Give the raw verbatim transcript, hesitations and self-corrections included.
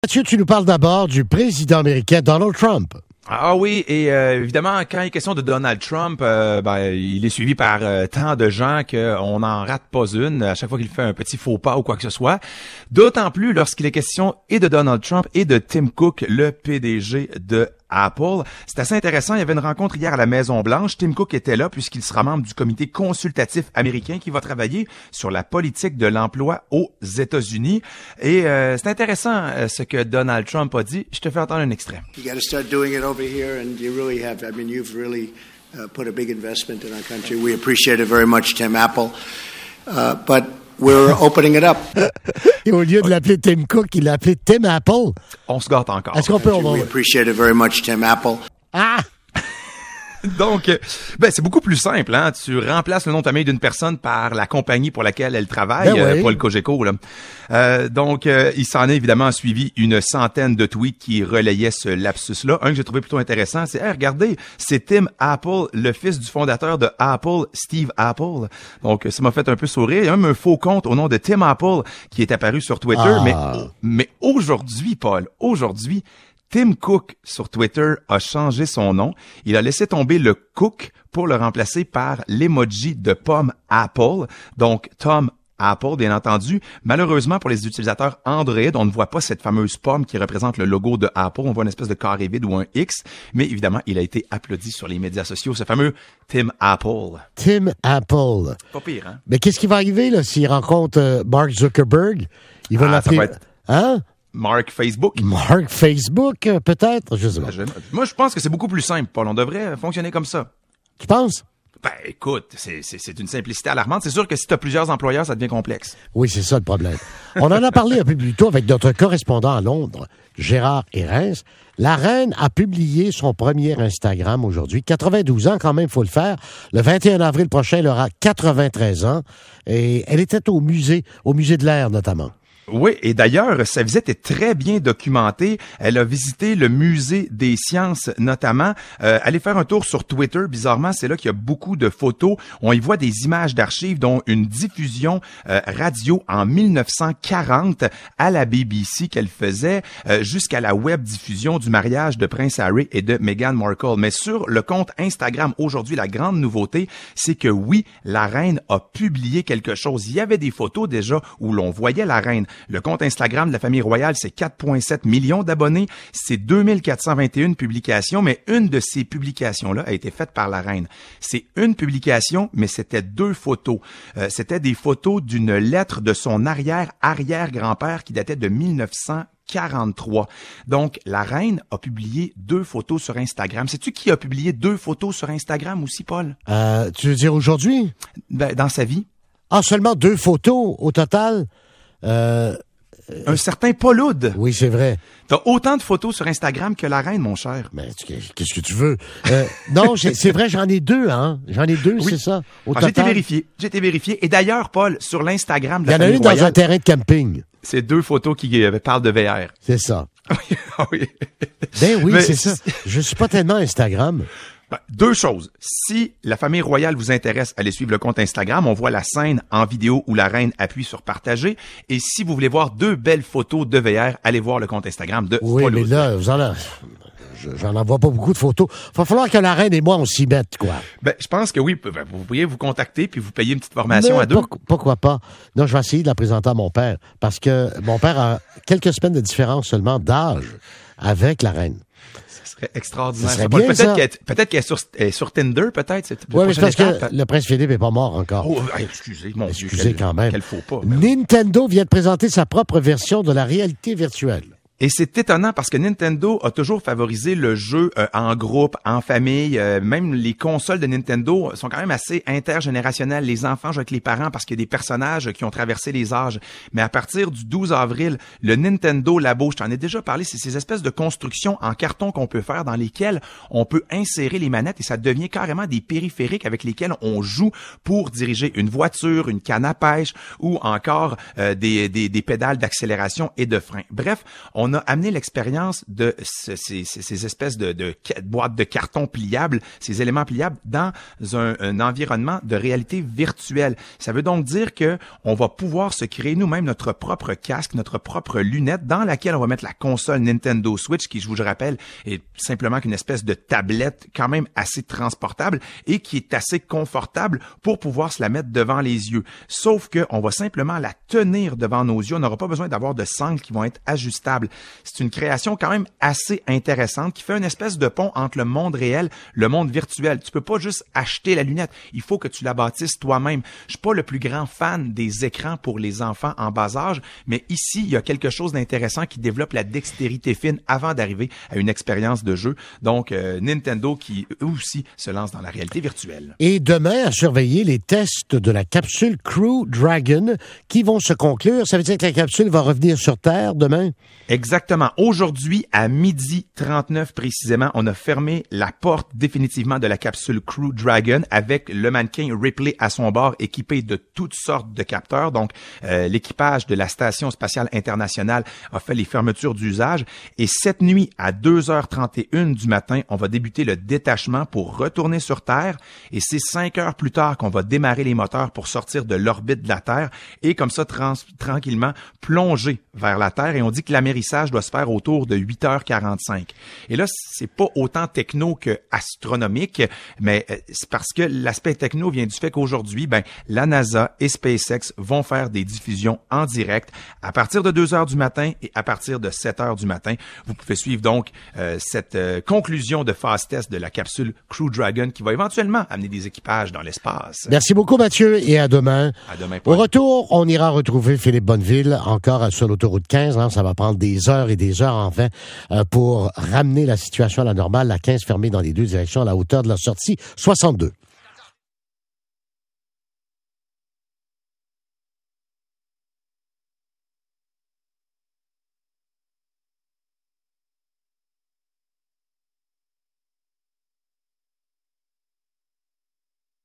Mathieu, tu nous parles d'abord du président américain Donald Trump. Ah oui, et euh, évidemment, quand il est question de Donald Trump, euh, ben, il est suivi par euh, tant de gens qu'on n'en rate pas une à chaque fois qu'il fait un petit faux pas ou quoi que ce soit. D'autant plus lorsqu'il est question et de Donald Trump et de Tim Cook, le P D G de Apple. C'est assez intéressant. Il y avait une rencontre hier à la Maison-Blanche. Tim Cook était là puisqu'il sera membre du comité consultatif américain qui va travailler sur la politique de l'emploi aux États-Unis. Et euh, c'est intéressant euh, ce que Donald Trump a dit. Je te fais entendre un extrait. You got to start doing it over here, and you really have. I mean, you've really uh, put a big investment in our country. We appreciate it very much, Tim Apple. Uh, but we're opening it up. Et au lieu de l'appeler Tim Cook, il l'a appelé Tim Apple. On se gâte encore. Est-ce qu'on peut... On... We appreciate it very much, Tim Apple. Ah! Donc, ben c'est beaucoup plus simple, hein. Tu remplaces le nom de famille d'une personne par la compagnie pour laquelle elle travaille, ben oui. euh, pas le Cogeco, là. Euh, donc, euh, il s'en est évidemment suivi une centaine de tweets qui relayaient ce lapsus-là. Un que j'ai trouvé plutôt intéressant, c'est, hey, regardez, c'est Tim Apple, le fils du fondateur de Apple, Steve Apple. Donc, ça m'a fait un peu sourire. Il y a même un faux compte au nom de Tim Apple qui est apparu sur Twitter. Ah. Mais, mais aujourd'hui, Paul, aujourd'hui, Tim Cook sur Twitter a changé son nom. Il a laissé tomber le Cook pour le remplacer par l'emoji de pomme Apple. Donc, Tom Apple, bien entendu. Malheureusement, pour les utilisateurs Android, on ne voit pas cette fameuse pomme qui représente le logo de Apple. On voit une espèce de carré vide ou un X. Mais évidemment, il a été applaudi sur les médias sociaux, ce fameux Tim Apple. Tim Apple. Pas pire, hein? Mais qu'est-ce qui va arriver là s'il rencontre euh, Mark Zuckerberg? Il va Ah, l'appeler... ça va être... Hein? Mark Facebook. Mark Facebook, euh, peut-être? Je sais pas. Moi, je pense que c'est beaucoup plus simple, Paul. On devrait fonctionner comme ça. Tu penses? Ben, écoute, c'est, c'est, c'est une simplicité alarmante. C'est sûr que si tu as plusieurs employeurs, ça devient complexe. Oui, c'est ça le problème. On en a parlé un peu plus tôt avec notre correspondant à Londres, Gérard Hérens. La reine a publié son premier Instagram aujourd'hui. quatre-vingt-douze ans, quand même, il faut le faire. Le vingt et un avril prochain, elle aura quatre-vingt-treize ans. Et elle était au musée, au musée de l'Air, notamment. Oui, et d'ailleurs, sa visite est très bien documentée. Elle a visité le musée des sciences, notamment. Euh, allez faire un tour sur Twitter. Bizarrement, c'est là qu'il y a beaucoup de photos. On y voit des images d'archives, dont une diffusion euh, radio en mille neuf cent quarante à la B B C qu'elle faisait euh, jusqu'à la web diffusion du mariage de Prince Harry et de Meghan Markle. Mais sur le compte Instagram, aujourd'hui, la grande nouveauté, c'est que oui, la reine a publié quelque chose. Il y avait des photos déjà où l'on voyait la reine. Le compte Instagram de la famille royale, c'est quatre virgule sept millions d'abonnés. C'est deux mille quatre cent vingt et une publications, mais une de ces publications-là a été faite par la reine. C'est une publication, mais c'était deux photos. Euh, c'était des photos d'une lettre de son arrière-arrière-grand-père qui datait de mille neuf cent quarante-trois. Donc, la reine a publié deux photos sur Instagram. Sais-tu qui a publié deux photos sur Instagram aussi, Paul? Euh, tu veux dire aujourd'hui? Ben, dans sa vie. Ah, seulement deux photos au total? Euh, Un certain Paul Oud. Oui, c'est vrai. T'as autant de photos sur Instagram que la reine, mon cher. Mais qu'est-ce que tu veux? Euh, non, c'est vrai, j'en ai deux, hein. J'en ai deux, oui. c'est ça. Au ah, total. J'ai été vérifié. J'ai été vérifié. Et d'ailleurs, Paul, sur l'Instagram de la famille royale... Il y en a une dans un terrain de camping. C'est deux photos qui euh, parlent de V R. C'est ça. oui. Ben oui, c'est ça. Je suis pas tellement Instagram. Ben, deux choses. Si la famille royale vous intéresse, allez suivre le compte Instagram. On voit la scène en vidéo où la reine appuie sur partager. Et si vous voulez voir deux belles photos de V R, allez voir le compte Instagram de Oui, Paul mais Oud. là, vous en avez... J'en envoie pas beaucoup de photos. Va falloir que la reine et moi, on s'y mette, quoi. Ben, je pense que oui. Vous pourriez vous contacter puis vous payer une petite formation mais à deux. Pour, pourquoi pas? Non, je vais essayer de la présenter à mon père. Parce que mon père a quelques semaines de différence seulement d'âge avec la reine. Extraordinaire. Ça bien, peut-être qu'elle, peut-être qu'elle est sur, elle est sur Tinder, peut-être. Oui, mais c'est parce étape. que le prince Philippe est pas mort encore. Oh, excusez, mon excusez Dieu. Excusez quand même. Quel faux pas. Nintendo vient de présenter sa propre version de la réalité virtuelle. Et c'est étonnant parce que Nintendo a toujours favorisé le jeu euh, en groupe, en famille. Euh, même les consoles de Nintendo sont quand même assez intergénérationnelles. Les enfants jouent avec les parents parce qu'il y a des personnages qui ont traversé les âges. Mais à partir du douze avril, le Nintendo Labo, je t'en ai déjà parlé, c'est ces espèces de constructions en carton qu'on peut faire dans lesquelles on peut insérer les manettes et ça devient carrément des périphériques avec lesquels on joue pour diriger une voiture, une canne à pêche ou encore euh, des, des, des pédales d'accélération et de frein. Bref, on on a amené l'expérience de ces, ces, ces espèces de, de boîtes de carton pliables, ces éléments pliables, dans un, un environnement de réalité virtuelle. Ça veut donc dire que on va pouvoir se créer nous-mêmes notre propre casque, notre propre lunette, dans laquelle on va mettre la console Nintendo Switch, qui, je vous le rappelle, est simplement qu'une espèce de tablette quand même assez transportable et qui est assez confortable pour pouvoir se la mettre devant les yeux. Sauf que on va simplement la tenir devant nos yeux. On n'aura pas besoin d'avoir de sangles qui vont être ajustables. C'est une création quand même assez intéressante qui fait une espèce de pont entre le monde réel, le monde virtuel. Tu peux pas juste acheter la lunette. Il faut que tu la bâtisses toi-même. Je suis pas le plus grand fan des écrans pour les enfants en bas âge, mais ici, il y a quelque chose d'intéressant qui développe la dextérité fine avant d'arriver à une expérience de jeu. Donc, euh, Nintendo qui, eux aussi, se lance dans la réalité virtuelle. Et demain, à surveiller les tests de la capsule Crew Dragon qui vont se conclure. Ça veut dire que la capsule va revenir sur Terre demain? Exactement. Aujourd'hui, à midi trente-neuf précisément, on a fermé la porte définitivement de la capsule Crew Dragon avec le mannequin Ripley à son bord, équipé de toutes sortes de capteurs. Donc, euh, l'équipage de la Station spatiale internationale a fait les fermetures d'usage. Et cette nuit, à deux heures trente et une du matin, on va débuter le détachement pour retourner sur Terre. Et c'est cinq heures plus tard qu'on va démarrer les moteurs pour sortir de l'orbite de la Terre et comme ça, trans- tranquillement, plonger vers la Terre. Et on dit que l'amérissage doit se faire autour de huit heures quarante-cinq. Et là, c'est pas autant techno que astronomique, mais c'est parce que l'aspect techno vient du fait qu'aujourd'hui, ben, la NASA et SpaceX vont faire des diffusions en direct à partir de deux heures du matin et à partir de sept heures du matin. Vous pouvez suivre donc euh, cette euh, conclusion de phase test de la capsule Crew Dragon qui va éventuellement amener des équipages dans l'espace. Merci beaucoup, Mathieu, et à demain. À demain. Au retour, on ira retrouver Philippe Bonneville encore sur l'autoroute quinze. Hein, ça va prendre des heures et des heures, enfin, euh, pour ramener la situation à la normale. La quinze fermée dans les deux directions à la hauteur de la sortie soixante-deux.